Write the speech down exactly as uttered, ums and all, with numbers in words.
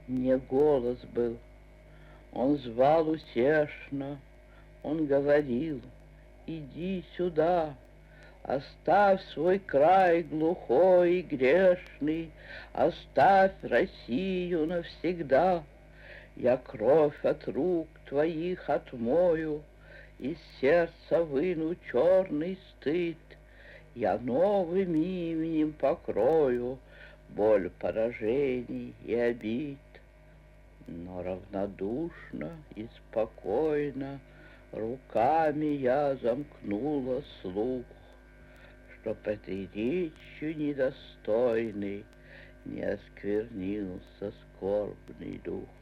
Не голос был, он звал утешно, он говорил: иди сюда, оставь свой край глухой и грешный, оставь Россию навсегда. Я кровь от рук твоих отмою, из сердца выну черный стыд. Я новым именем покрою боль поражений и обид. Но равнодушно и спокойно руками я замкнула слух, чтоб этой речью недостойной не осквернился скорбный дух.